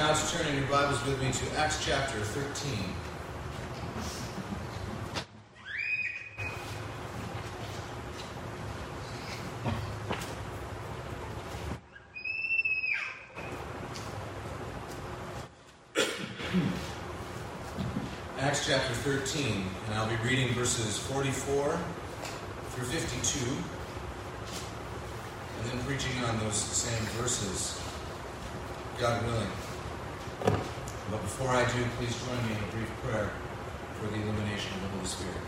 now to turn in your Bibles with me to Acts chapter 13. Acts chapter 13, and I'll be reading verses 44 through 52, and then preaching on those same verses, God willing. But before I do, please join me in a brief prayer for the illumination of the Holy Spirit.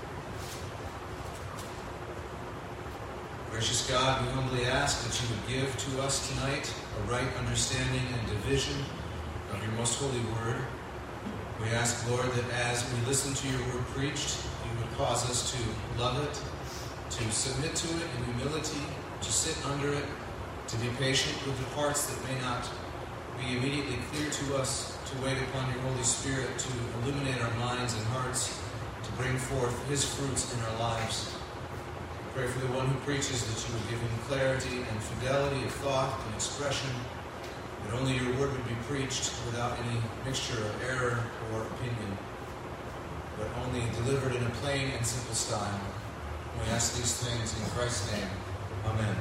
Gracious God, we humbly ask that you would give to us tonight a right understanding and division of your most holy word. We ask, Lord, that as we listen to your word preached, you would cause us to love it, to submit to it in humility, to sit under it, to be patient with the parts that may not be immediately clear to us, to wait upon your Holy Spirit to illuminate our minds and hearts, to bring forth his fruits in our lives. Pray for the one who preaches that you would give him clarity and fidelity of thought and expression, that only your word would be preached without any mixture of error or opinion, but only delivered in a plain and simple style. We ask these things in Christ's name. Amen.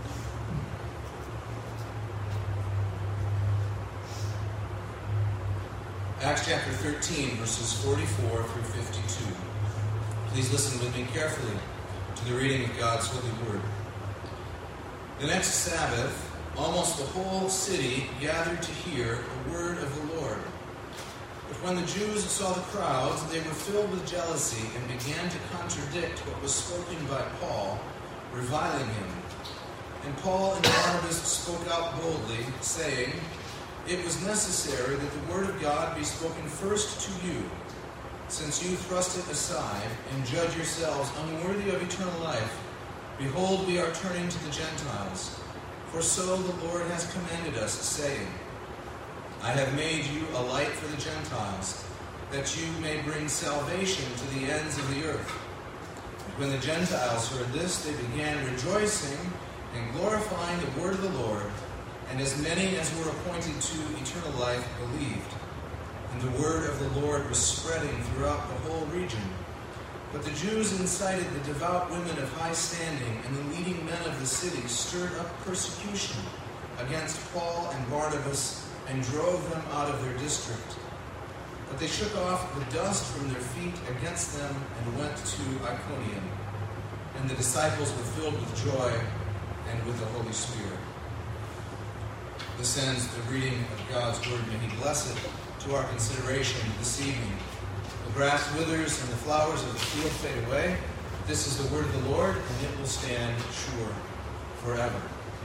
Acts chapter 13, verses 44 through 52. Please listen with me carefully to the reading of God's holy word. The next Sabbath, almost the whole city gathered to hear the word of the Lord. But when the Jews saw the crowds, they were filled with jealousy and began to contradict what was spoken by Paul, reviling him. And Paul and Barnabas spoke out boldly, saying, "It was necessary that the word of God be spoken first to you. Since you thrust it aside and judge yourselves unworthy of eternal life, behold, we are turning to the Gentiles. For so the Lord has commanded us, saying, I have made you a light for the Gentiles, that you may bring salvation to the ends of the earth." And when the Gentiles heard this, they began rejoicing and glorifying the word of the Lord, and as many as were appointed to eternal life believed. And the word of the Lord was spreading throughout the whole region. But the Jews incited the devout women of high standing, and the leading men of the city stirred up persecution against Paul and Barnabas and drove them out of their district. But they shook off the dust from their feet against them and went to Iconium. And the disciples were filled with joy and with the Holy Spirit. This ends the reading of God's word. May he bless it to our consideration this evening. The grass withers and the flowers of the field fade away. This is the word of the Lord, and it will stand sure forever.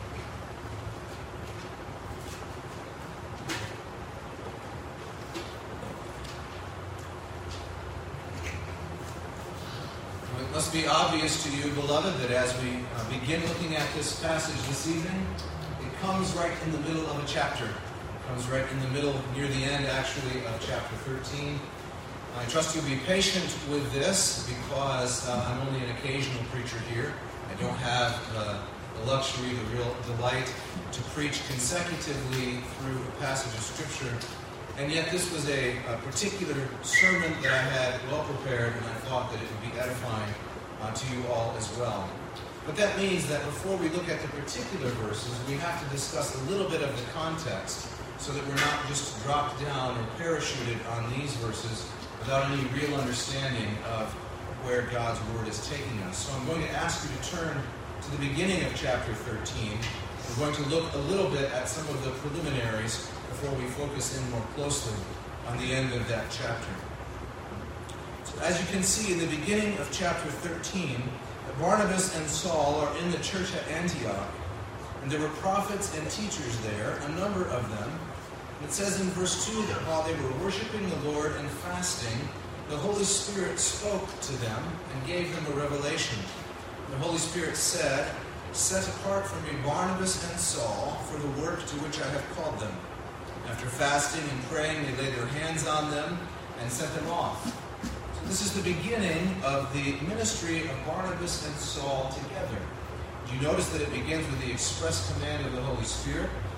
It must be obvious to you, beloved, that as we begin looking at this passage this evening, it comes right in the middle of a chapter. It comes right in the middle, near the end, actually, of chapter 13. I trust you'll be patient with this because I'm only an occasional preacher here. I don't have the luxury, the real delight to preach consecutively through a passage of Scripture. And yet this was a particular sermon that I had well prepared, and I thought that it would be edifying to you all as well. But that means that before we look at the particular verses, we have to discuss a little bit of the context so that we're not just dropped down or parachuted on these verses without any real understanding of where God's word is taking us. So I'm going to ask you to turn to the beginning of chapter 13. We're going to look a little bit at some of the preliminaries before we focus in more closely on the end of that chapter. So as you can see in the beginning of chapter 13, Barnabas and Saul are in the church at Antioch, and there were prophets and teachers there, a number of them. It says in verse 2 that while they were worshiping the Lord and fasting, the Holy Spirit spoke to them and gave them a revelation. The Holy Spirit said, "Set apart for me Barnabas and Saul for the work to which I have called them." After fasting and praying, they laid their hands on them and sent them off. So this is the beginning of the ministry of Barnabas and Saul together. Do you notice that it begins with the express command of the Holy Spirit?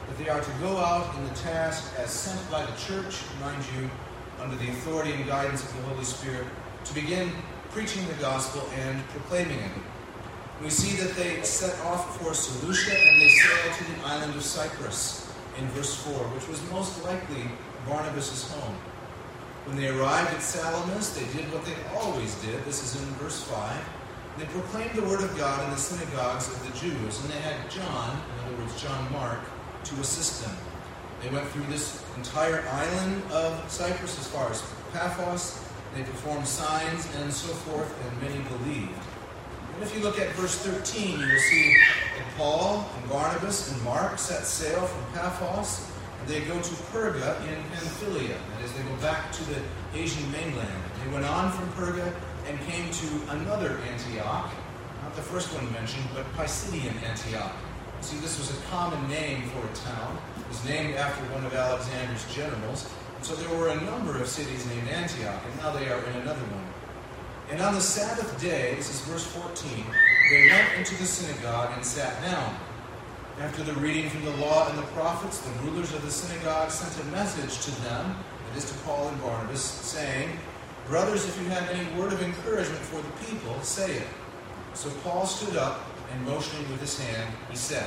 that they are to go out in the task as sent by the church, mind you, under the authority and guidance of the Holy Spirit, to begin preaching the gospel and proclaiming it. We see that they set off for Seleucia and they sailed to the island of Cyprus in verse 4, which was most likely Barnabas' home. When they arrived at Salamis, they did what they always did. This is in verse 5. They proclaimed the word of God in the synagogues of the Jews, and they had John, in other words John Mark, to assist them. They went through this entire island of Cyprus as far as Paphos. They performed signs and so forth, and many believed. And if you look at verse 13, you will see that Paul and Barnabas and Mark set sail from Paphos, and they go to Perga in Pamphylia. That is, they go back to the Asian mainland. They went on from Perga and came to another Antioch, not the first one mentioned, but Pisidian Antioch. See, this was a common name for a town. It was named after one of Alexander's generals. And so there were a number of cities named Antioch, and now they are in another one. And on the Sabbath day, this is verse 14, they went into the synagogue and sat down. After the reading from the law and the prophets, the rulers of the synagogue sent a message to them, that is to Paul and Barnabas, saying, "Brothers, if you have any word of encouragement for the people, say it." So Paul stood up, and motioning with his hand, he said.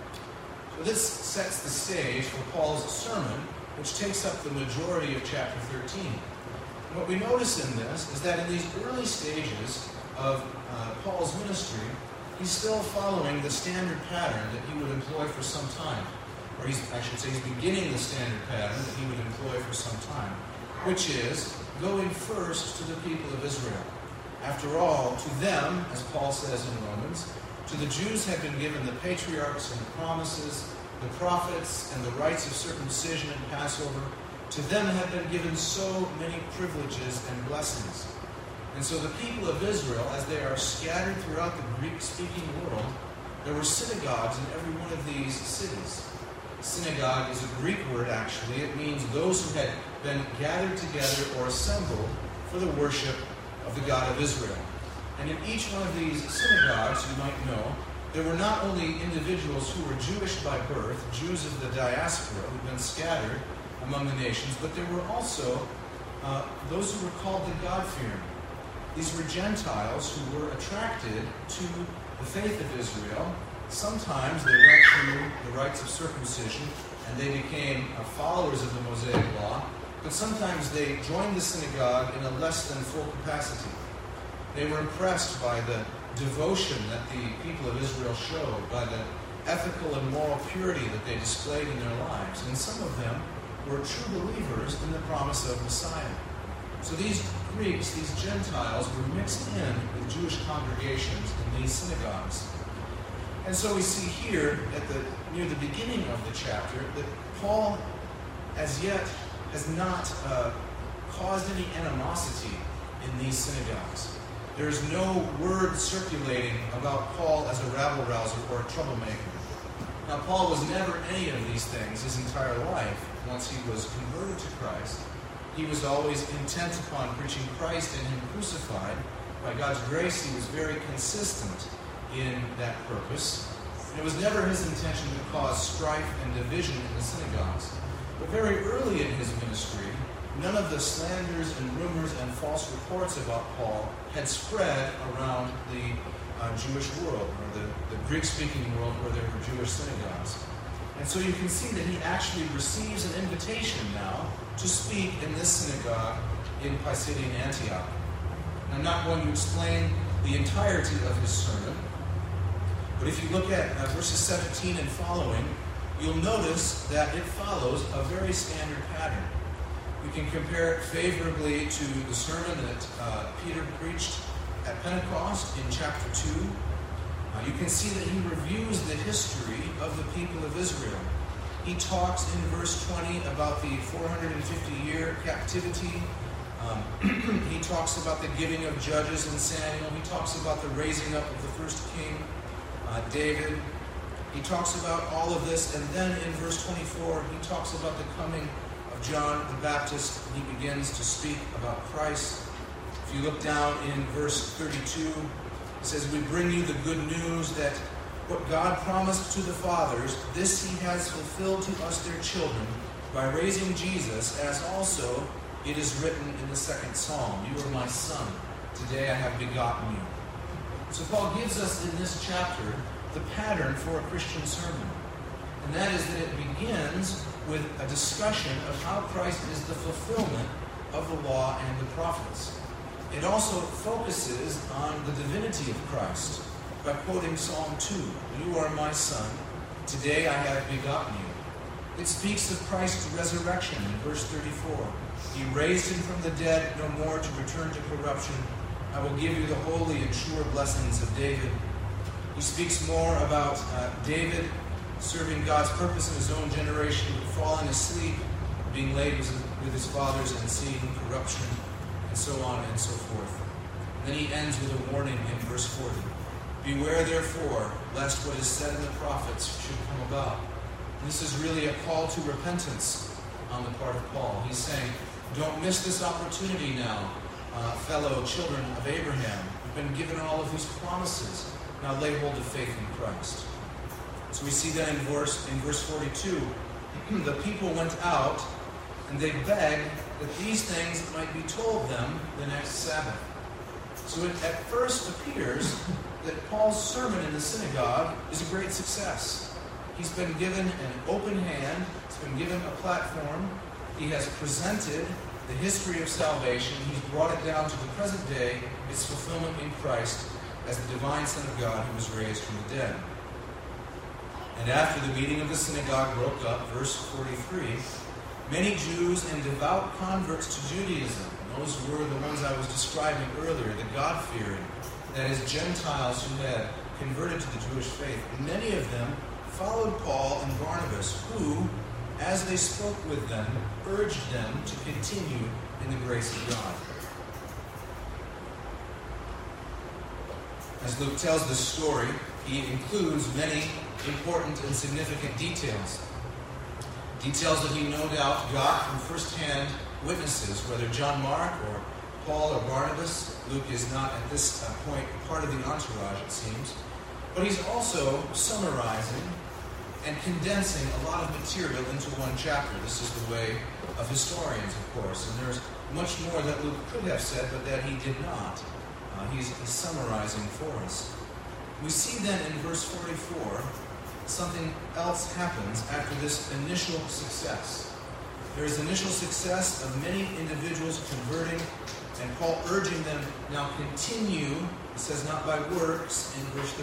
So this sets the stage for Paul's sermon, which takes up the majority of chapter 13. And what we notice in this is that in these early stages of Paul's ministry, he's still following the standard pattern that he would employ for some time. Or he's beginning the standard pattern that he would employ for some time, which is going first to the people of Israel. After all, to them, as Paul says in Romans, to the Jews have been given the patriarchs and the promises, the prophets and the rites of circumcision and Passover. To them have been given so many privileges and blessings. And so the people of Israel, as they are scattered throughout the Greek-speaking world, there were synagogues in every one of these cities. Synagogue is a Greek word, actually. It means those who had been gathered together or assembled for the worship of the God of Israel. And in each one of these synagogues, you might know, there were not only individuals who were Jewish by birth, Jews of the diaspora who had been scattered among the nations, but there were also those who were called the God-fearing. These were Gentiles who were attracted to the faith of Israel. Sometimes they went through the rites of circumcision and they became followers of the Mosaic law, but sometimes they joined the synagogue in a less than full capacity. They were impressed by the devotion that the people of Israel showed, by the ethical and moral purity that they displayed in their lives. And some of them were true believers in the promise of Messiah. So these Greeks, these Gentiles, were mixed in with Jewish congregations in these synagogues. And so we see here, near the beginning of the chapter, that Paul, as yet, has not caused any animosity in these synagogues. There is no word circulating about Paul as a rabble-rouser or a troublemaker. Now, Paul was never any of these things his entire life. Once he was converted to Christ, he was always intent upon preaching Christ and Him crucified. By God's grace, he was very consistent in that purpose. And it was never his intention to cause strife and division in the synagogues. But very early in his ministry, none of the slanders and rumors and false reports about Paul had spread around the Jewish world, or the Greek-speaking world where there were Jewish synagogues. And so you can see that he actually receives an invitation now to speak in this synagogue in Pisidian Antioch. I'm not going to explain the entirety of his sermon, but if you look at verses 17 and following, you'll notice that it follows a very standard pattern. We can compare it favorably to the sermon that Peter preached at Pentecost in chapter 2. You can see that he reviews the history of the people of Israel. He talks in verse 20 about the 450-year captivity. He talks about the giving of judges in Samuel. He talks about the raising up of the first king, David. He talks about all of this, and then in verse 24, he talks about the coming of John the Baptist, and he begins to speak about Christ. If you look down in verse 32, it says, "We bring you the good news that What God promised to the fathers, this he has fulfilled to us their children, by raising Jesus, as also it is written in the second psalm, You are my son, today I have begotten you. So Paul gives us in this chapter the pattern for a Christian sermon. And that is that it begins with a discussion of how Christ is the fulfillment of the law and the prophets. It also focuses on the divinity of Christ by quoting Psalm 2, You are my son, today I have begotten you. It speaks of Christ's resurrection in verse 34. He raised him from the dead, no more to return to corruption. I will give you the holy and sure blessings of David. He speaks more about David serving God's purpose in his own generation, falling asleep, being laid with his fathers and seeing corruption, and so on and so forth. And then he ends with a warning in verse 40. Beware, therefore, lest what is said in the prophets should come about. And this is really a call to repentance on the part of Paul. He's saying, don't miss this opportunity now, fellow children of Abraham. You've been given all of these promises. Now lay hold of faith in Christ. So we see that in verse 42, the people went out and they begged that these things might be told them the next Sabbath. So it at first appears that Paul's sermon in the synagogue is a great success. He's been given an open hand. He's been given a platform. He has presented the history of salvation. He's brought it down to the present day, its fulfillment in Christ as the divine Son of God who was raised from the dead. And after the meeting of the synagogue broke up, verse 43, many Jews and devout converts to Judaism, those were the ones I was describing earlier, the God-fearing, that is, Gentiles who had converted to the Jewish faith, many of them followed Paul and Barnabas, who, as they spoke with them, urged them to continue in the grace of God. As Luke tells this story, he includes many important and significant details. Details that he no doubt got from first-hand witnesses, whether John Mark or Paul or Barnabas. Luke is not at this point part of the entourage, it seems. But he's also summarizing and condensing a lot of material into one chapter. This is the way of historians, of course. And there's much more that Luke could have said, but that he did not. He's summarizing for us. We see then in verse 44, something else happens after this initial success. There is initial success of many individuals converting, and Paul urging them, now continue, it says not by works in verse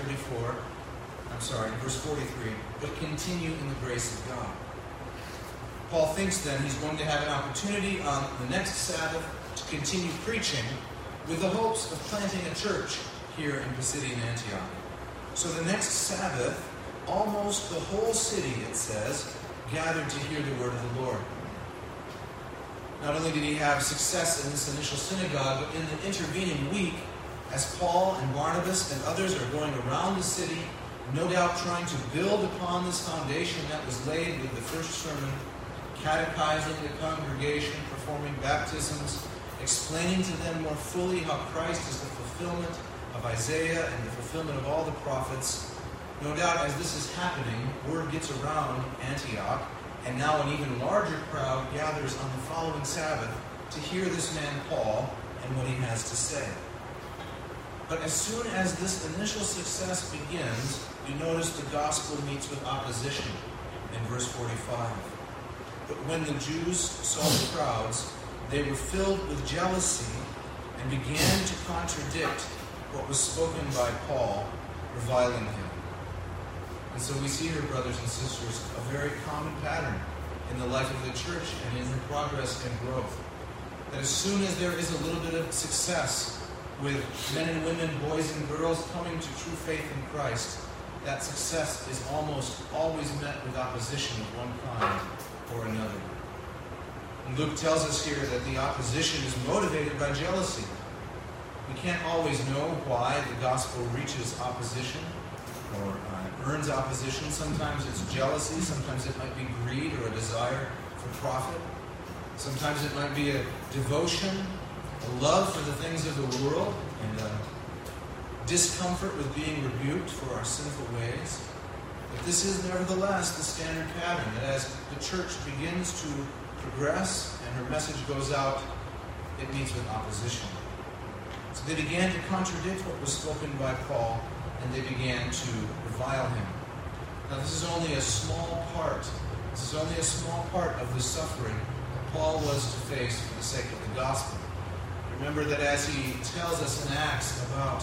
43, but continue in the grace of God. Paul thinks then he's going to have an opportunity on the next Sabbath to continue preaching with the hopes of planting a church here in Pisidian Antioch. So the next Sabbath, almost the whole city, it says, gathered to hear the word of the Lord. Not only did he have success in this initial synagogue, but in the intervening week, as Paul and Barnabas and others are going around the city, no doubt trying to build upon this foundation that was laid with the first sermon, catechizing the congregation, performing baptisms, explaining to them more fully how Christ is the fulfillment of Isaiah and the fulfillment of all the prophets. No doubt as this is happening, word gets around Antioch, and now an even larger crowd gathers on the following Sabbath to hear this man Paul and what he has to say. But as soon as this initial success begins, you notice the gospel meets with opposition in verse 45. But when the Jews saw the crowds, they were filled with jealousy and began to contradict what was spoken by Paul, reviling him. And so we see here, brothers and sisters, a very common pattern in the life of the church and in her progress and growth. That as soon as there is a little bit of success with men and women, boys and girls coming to true faith in Christ, that success is almost always met with opposition of one kind or another. And Luke tells us here that the opposition is motivated by jealousy. We can't always know why the gospel reaches opposition or earns opposition. Sometimes it's jealousy, sometimes it might be greed or a desire for profit. Sometimes it might be a devotion, a love for the things of the world, and a discomfort with being rebuked for our sinful ways. But this is nevertheless the standard pattern, that as the church begins to progress and her message goes out, it meets with opposition. So they began to contradict what was spoken by Paul, and they began to revile him. Now this is only a small part. This is only a small part of the suffering that Paul was to face for the sake of the gospel. Remember that as he tells us in Acts about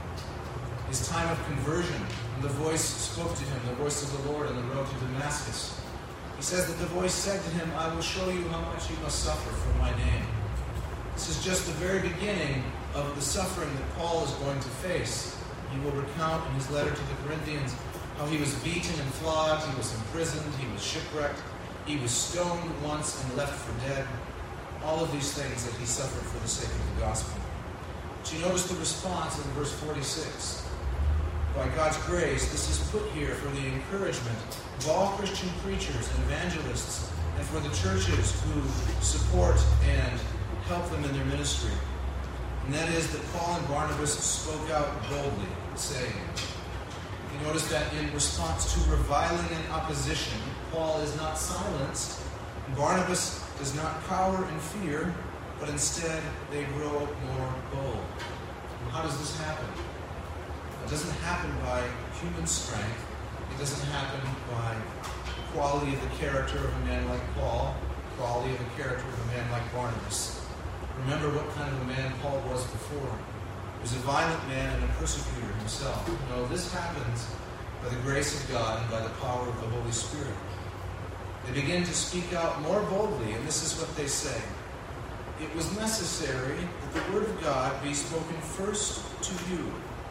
his time of conversion, and the voice spoke to him, the voice of the Lord on the road to Damascus. He says that the voice said to him, "I will show you how much you must suffer for my name." This is just the very beginning of the suffering that Paul is going to face. He will recount in his letter to the Corinthians how he was beaten and flogged, he was imprisoned, he was shipwrecked, he was stoned once and left for dead. All of these things that he suffered for the sake of the gospel. But you notice the response in verse 46. By God's grace, this is put here for the encouragement of all Christian preachers and evangelists, and for the churches who support and help them in their ministry. And that is that Paul and Barnabas spoke out boldly, saying, you notice that in response to reviling and opposition, Paul is not silenced, and Barnabas does not cower in fear, but instead they grow more bold. And how does this happen? It doesn't happen by human strength. It doesn't happen by the quality of the character of a man like Paul, the quality of the character of a man like Barnabas. Remember what kind of a man Paul was before. He was a violent man and a persecutor himself. No, this happens by the grace of God and by the power of the Holy Spirit. They begin to speak out more boldly, and this is what they say. It was necessary that the word of God be spoken first to you.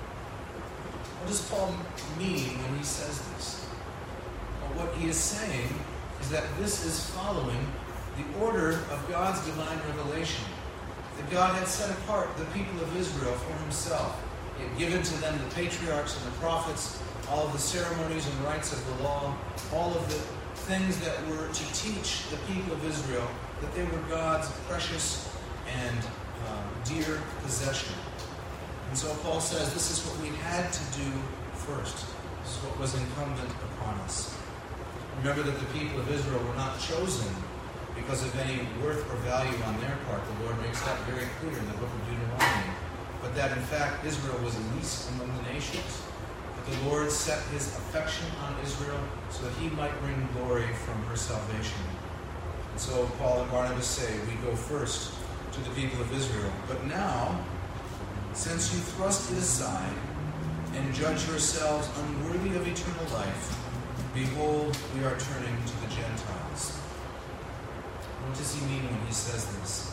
What does Paul mean when he says this? Well, what he is saying is that this is following the order of God's divine revelation. That God had set apart the people of Israel for himself. He had given to them the patriarchs and the prophets, all of the ceremonies and rites of the law, all of the things that were to teach the people of Israel that they were God's precious and dear possession. And so Paul says this is what we had to do first. This is what was incumbent upon us. Remember that the people of Israel were not chosen because of any worth or value on their part. The Lord makes that very clear in the book of Deuteronomy. But that in fact Israel was least among the nations. But the Lord set his affection on Israel so that he might bring glory from her salvation. And so Paul and Barnabas say, we go first to the people of Israel. But now, since you thrust it aside and judge yourselves unworthy of eternal life, behold, we are turning to the Gentiles. What does he mean when he says this?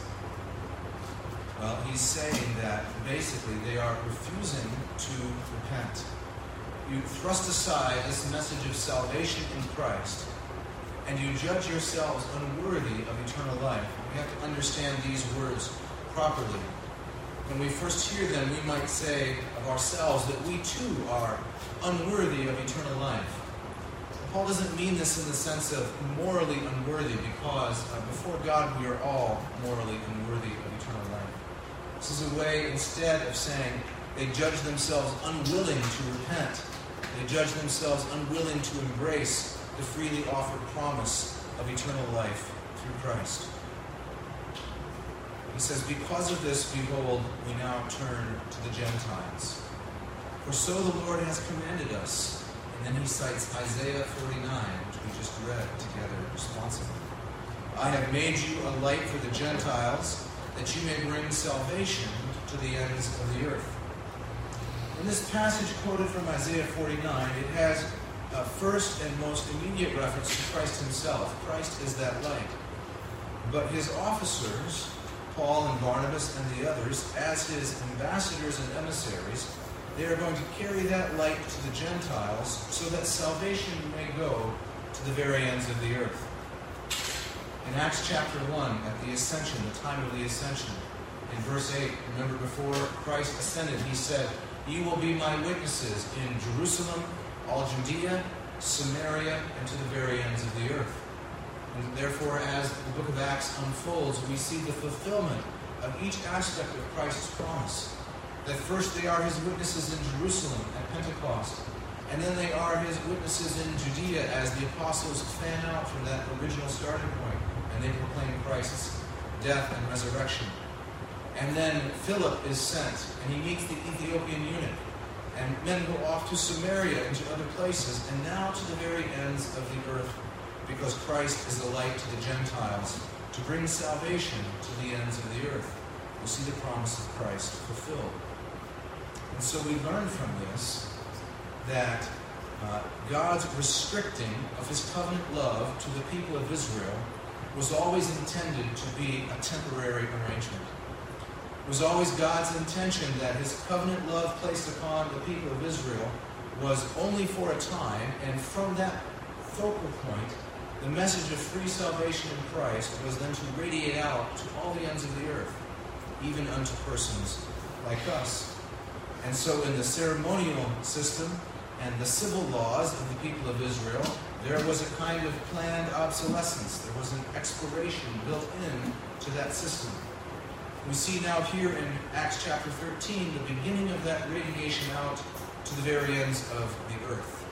Well, he's saying that basically they are refusing to repent. You thrust aside this message of salvation in Christ, and you judge yourselves unworthy of eternal life. We have to understand these words properly. When we first hear them, we might say of ourselves that we too are unworthy of eternal life. Paul doesn't mean this in the sense of morally unworthy, because before God we are all morally unworthy of eternal life. This is a way instead of saying they judge themselves unwilling to repent. They judge themselves unwilling to embrace the freely offered promise of eternal life through Christ. He says, because of this, behold, we now turn to the Gentiles. For so the Lord has commanded us. And then he cites Isaiah 49, which we just read together responsibly. I have made you a light for the Gentiles, that you may bring salvation to the ends of the earth. In this passage quoted from Isaiah 49, it has a first and most immediate reference to Christ himself. Christ is that light. But his officers, Paul and Barnabas and the others, as his ambassadors and emissaries, they are going to carry that light to the Gentiles so that salvation may go to the very ends of the earth. In Acts chapter 1, at the ascension, the time of the ascension, in verse 8, remember before Christ ascended, he said, you will be my witnesses in Jerusalem, all Judea, Samaria, and to the very ends of the earth. And therefore, as the book of Acts unfolds, we see the fulfillment of each aspect of Christ's promise. That first they are his witnesses in Jerusalem at Pentecost, and then they are his witnesses in Judea as the apostles fan out from that original starting point, and they proclaim Christ's death and resurrection. And then Philip is sent, and he meets the Ethiopian eunuch, and men go off to Samaria and to other places, and now to the very ends of the earth, because Christ is the light to the Gentiles, to bring salvation to the ends of the earth. We see the promise of Christ fulfilled. And so we learn from this that God's restricting of his covenant love to the people of Israel was always intended to be a temporary arrangement. It was always God's intention that his covenant love placed upon the people of Israel was only for a time, and from that focal point, the message of free salvation in Christ was then to radiate out to all the ends of the earth, even unto persons like us. And so in the ceremonial system and the civil laws of the people of Israel, there was a kind of planned obsolescence. There was an expiration built in to that system. We see now here in Acts chapter 13 the beginning of that radiation out to the very ends of the earth.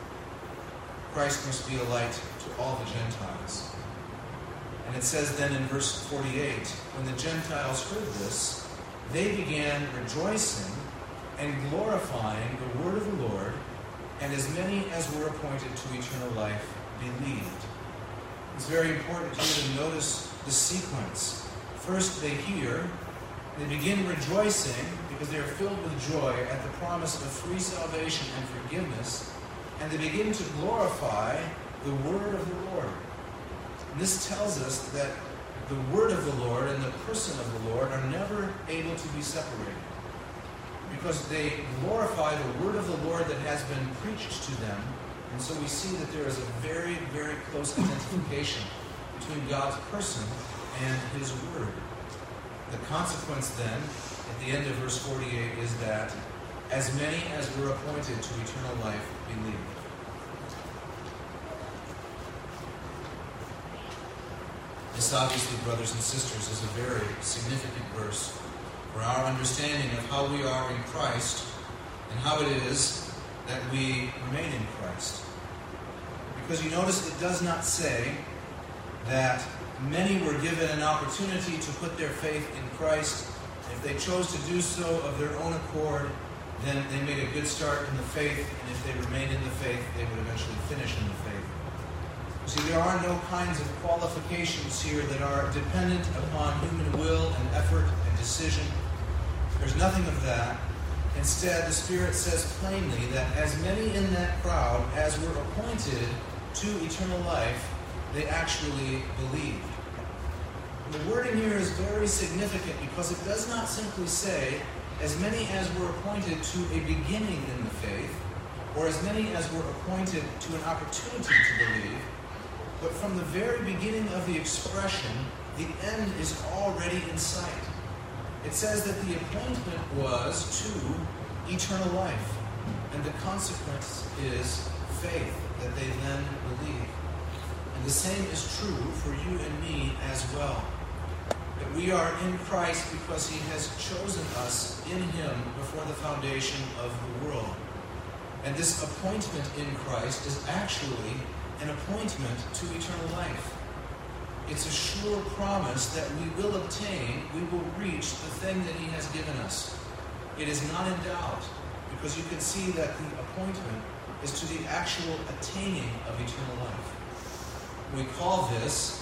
Christ must be a light to all the Gentiles. And it says then in verse 48, when the Gentiles heard this, they began rejoicing and glorifying the word of the Lord, and as many as were appointed to eternal life believed. It's very important here to notice the sequence. First they hear, they begin rejoicing because they are filled with joy at the promise of free salvation and forgiveness, and they begin to glorify the word of the Lord. And this tells us that the word of the Lord and the person of the Lord are never able to be separated, because they glorify the word of the Lord that has been preached to them. And so we see that there is a very, very close identification between God's person and his word. The consequence then, at the end of verse 48, is that as many as were appointed to eternal life believed. This obviously, brothers and sisters, is a very significant verse for our understanding of how we are in Christ and how it is that we remain in Christ. Because you notice it does not say that many were given an opportunity to put their faith in Christ. If they chose to do so of their own accord, then they made a good start in the faith, and if they remained in the faith, they would eventually finish in the faith. You see, there are no kinds of qualifications here that are dependent upon human will and effort and decision. There's nothing of that. Instead, the Spirit says plainly that as many in that crowd as were appointed to eternal life, they actually believed. And the wording here is very significant because it does not simply say as many as were appointed to a beginning in the faith, or as many as were appointed to an opportunity to believe, but from the very beginning of the expression, the end is already in sight. It says that the appointment was to eternal life, and the consequence is faith, that they then believe. And the same is true for you and me as well. That we are in Christ because he has chosen us in him before the foundation of the world. And this appointment in Christ is actually an appointment to eternal life. It's a sure promise that we will obtain, we will reach the thing that he has given us. It is not in doubt, because you can see that the appointment is to the actual attaining of eternal life. We call this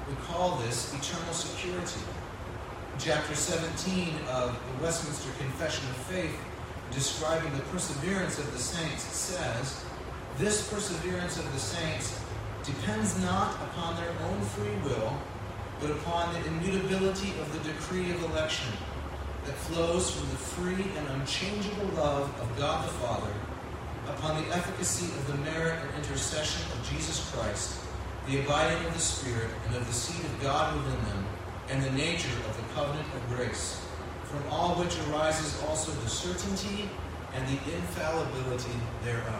eternal security. Chapter 17 of the Westminster Confession of Faith, describing the perseverance of the saints, says, "This perseverance of the saints depends not upon their own free will, but upon the immutability of the decree of election that flows from the free and unchangeable love of God the Father, upon the efficacy of the merit and intercession of Jesus Christ, the abiding of the Spirit and of the seed of God within them, and the nature of the covenant of grace, from all which arises also the certainty and the infallibility thereof."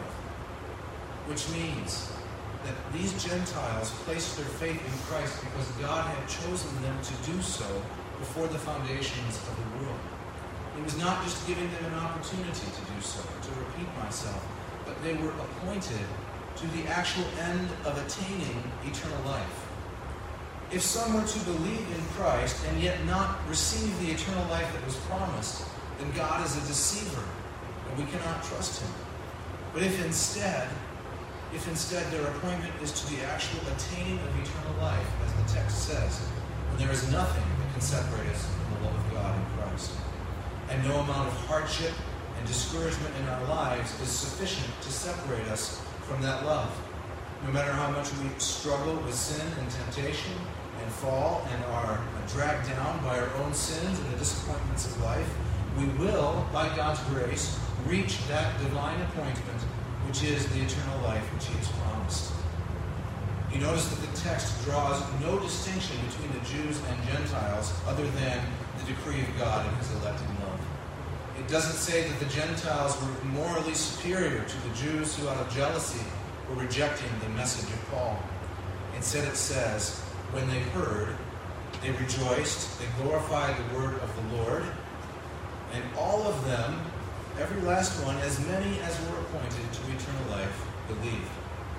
Which means that these Gentiles placed their faith in Christ because God had chosen them to do so before the foundations of the world. He was not just giving them an opportunity to do so, to repeat myself, but they were appointed to the actual end of attaining eternal life. If some were to believe in Christ and yet not receive the eternal life that was promised, then God is a deceiver, and we cannot trust him. But if instead their appointment is to the actual attaining of eternal life, as the text says, then there is nothing that can separate us from the love of God in Christ. And no amount of hardship and discouragement in our lives is sufficient to separate us from that love. No matter how much we struggle with sin and temptation and fall and are dragged down by our own sins and the disappointments of life, we will, by God's grace, reach that divine appointment, which is the eternal life which he has promised. You notice that the text draws no distinction between the Jews and Gentiles other than the decree of God in his electing love. It doesn't say that the Gentiles were morally superior to the Jews who, out of jealousy, were rejecting the message of Paul. Instead it says, when they heard, they rejoiced, they glorified the word of the Lord, and all of them, every last one, as many as were appointed to eternal life, believed.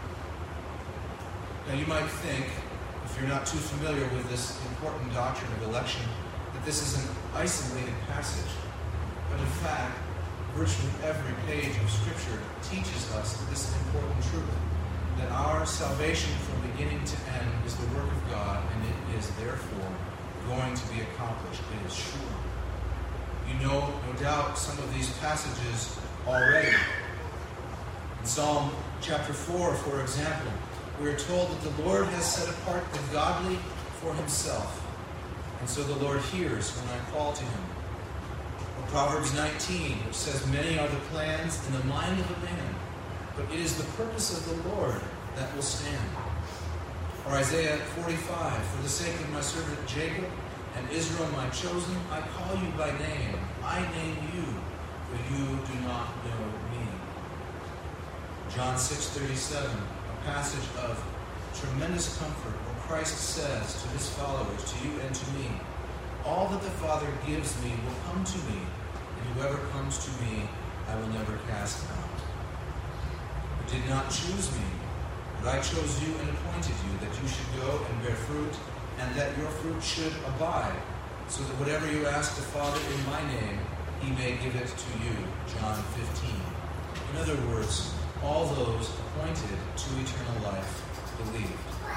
Now you might think, if you're not too familiar with this important doctrine of election, that this is an isolated passage. But in fact, virtually every page of Scripture teaches us this important truth, that our salvation from beginning to end is the work of God, and it is therefore going to be accomplished. It is sure. You know, no doubt, some of these passages already. In Psalm chapter 4, for example, we are told that the Lord has set apart the godly for himself, and so the Lord hears when I call to him. Or Proverbs 19, which says, many are the plans in the mind of a man, but it is the purpose of the Lord that will stand. Or Isaiah 45, for the sake of my servant Jacob and Israel my chosen, I call you by name. I name you, for you do not know me. John 6:37, a passage of tremendous comfort where Christ says to his followers, to you and to me, all that the Father gives me will come to me, and whoever comes to me I will never cast out. You did not choose me, but I chose you and appointed you that you should go and bear fruit, and that your fruit should abide, so that whatever you ask the Father in my name, he may give it to you. John 15. In other words, all those appointed to eternal life believed.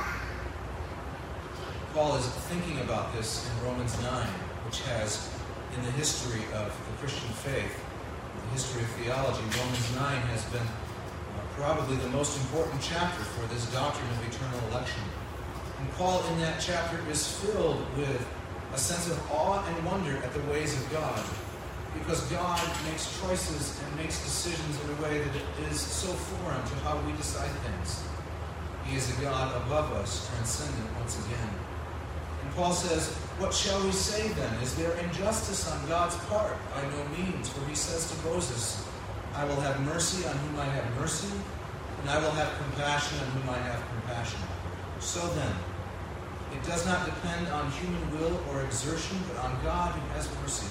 Paul is thinking about this in Romans 9, which has, in the history of the Christian faith, the history of theology, Romans 9 has been probably the most important chapter for this doctrine of eternal election. And Paul in that chapter is filled with a sense of awe and wonder at the ways of God, because God makes choices and makes decisions in a way that is so foreign to how we decide things. He is a God above us, transcendent once again. And Paul says, what shall we say then? Is there injustice on God's part? By no means, for he says to Moses, I will have mercy on whom I have mercy, and I will have compassion on whom I have compassion. So then, it does not depend on human will or exertion, but on God who has mercy.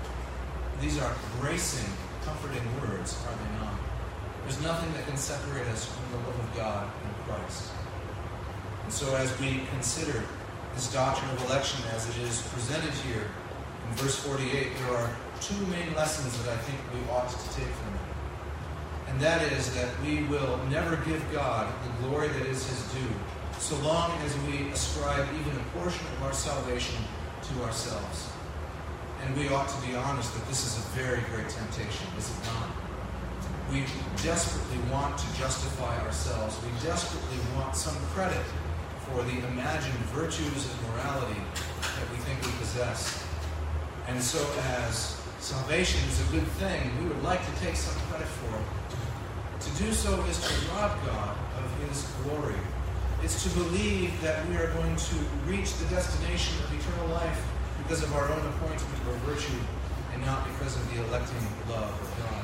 These are bracing, comforting words, are they not? There's nothing that can separate us from the love of God in Christ. And so as we consider this doctrine of election as it is presented here in verse 48, there are two main lessons that I think we ought to take from it. And that is that we will never give God the glory that is his due, so long as we ascribe even a portion of our salvation to ourselves. And we ought to be honest that this is a very great temptation, is it not? We desperately want to justify ourselves. We desperately want some credit for the imagined virtues of morality that we think we possess. And so as salvation is a good thing, we would like to take some credit for it. To do so is to rob God of his glory. It's to believe that we are going to reach the destination of eternal life because of our own appointment or virtue, and not because of the electing love of God.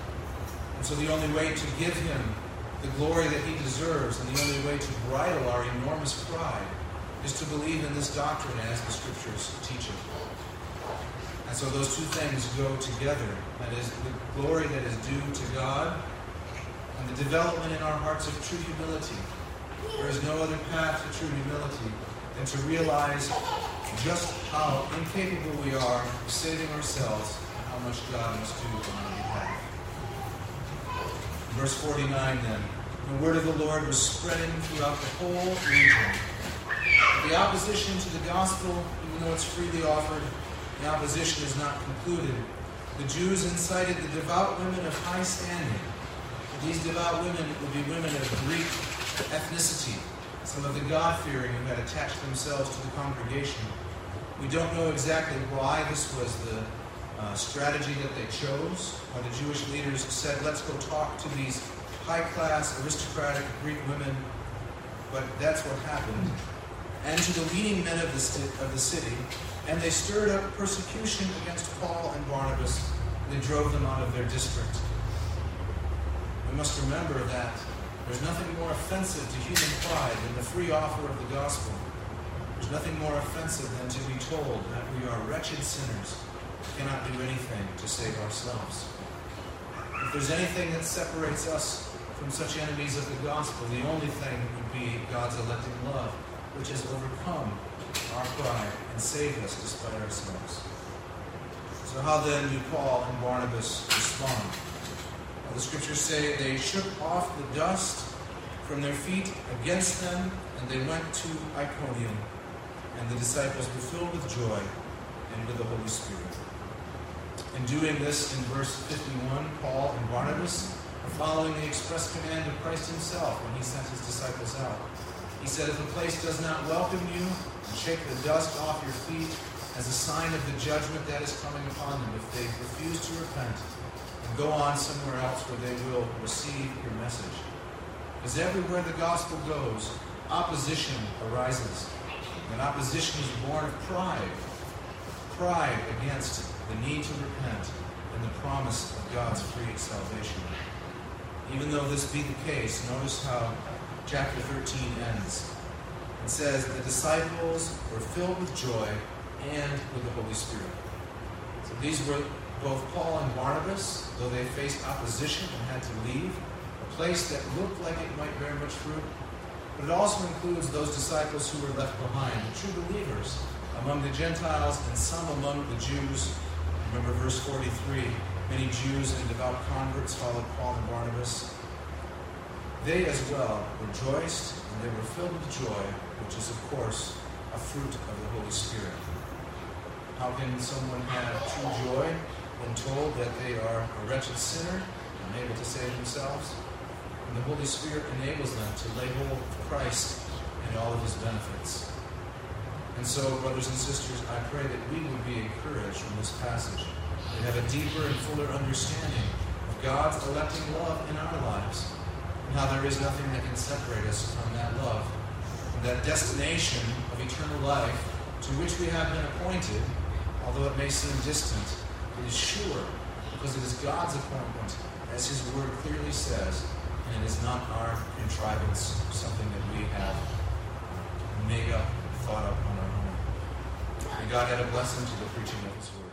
And so the only way to give him the glory that he deserves, and the only way to bridle our enormous pride, is to believe in this doctrine as the Scriptures teach it. And so those two things go together. That is the glory that is due to God and the development in our hearts of true humility. There is no other path to true humility than to realize just how incapable we are of saving ourselves and how much God must do on our behalf. Verse 49 then, the word of the Lord was spreading throughout the whole region. The opposition to the gospel, even though it's freely offered, the opposition is not concluded. The Jews incited the devout women of high standing. These devout women would be women of Greek ethnicity, some of the God-fearing who had attached themselves to the congregation. We don't know exactly why this was the strategy that they chose, why the Jewish leaders said, let's go talk to these high-class, aristocratic Greek women, but that's what happened. And to the leading men of the city, and they stirred up persecution against Paul and Barnabas, and they drove them out of their district. We must remember that there's nothing more offensive to human pride than the free offer of the gospel. There's nothing more offensive than to be told that we are wretched sinners who cannot do anything to save ourselves. If there's anything that separates us from such enemies of the gospel, the only thing would be God's electing love, which has overcome our pride and saved us despite ourselves. So how then do Paul and Barnabas respond? Well, the scriptures say they shook off the dust from their feet against them, and they went to Iconium, and the disciples were filled with joy and with the Holy Spirit. In doing this, in verse 51, Paul and Barnabas are following the express command of Christ himself when he sent his disciples out. He said, if a place does not welcome you, shake the dust off your feet as a sign of the judgment that is coming upon them if they refuse to repent and go on somewhere else where they will receive your message. Because everywhere the gospel goes, opposition arises. And opposition is born of pride. Pride against the need to repent and the promise of God's free salvation. Even though this be the case, notice how chapter 13 ends. It says, the disciples were filled with joy and with the Holy Spirit. So these were both Paul and Barnabas, though they faced opposition and had to leave a place that looked like it might bear much fruit. But it also includes those disciples who were left behind, the true believers among the Gentiles and some among the Jews. Remember verse 43, many Jews and devout converts followed Paul and Barnabas. They as well rejoiced, and they were filled with joy, which is, of course, a fruit of the Holy Spirit. How can someone have true joy when told that they are a wretched sinner, unable to save themselves? And the Holy Spirit enables them to lay hold of Christ and all of his benefits. And so, brothers and sisters, I pray that we would be encouraged from this passage, and have a deeper and fuller understanding of God's electing love in our lives, and how there is nothing that can separate us from that love, and that destination of eternal life to which we have been appointed, although it may seem distant, it is sure, because it is God's appointment, as his word clearly says, and it is not our contrivance, something that we have made up, thought up on our own. May God add a blessing to the preaching of his word.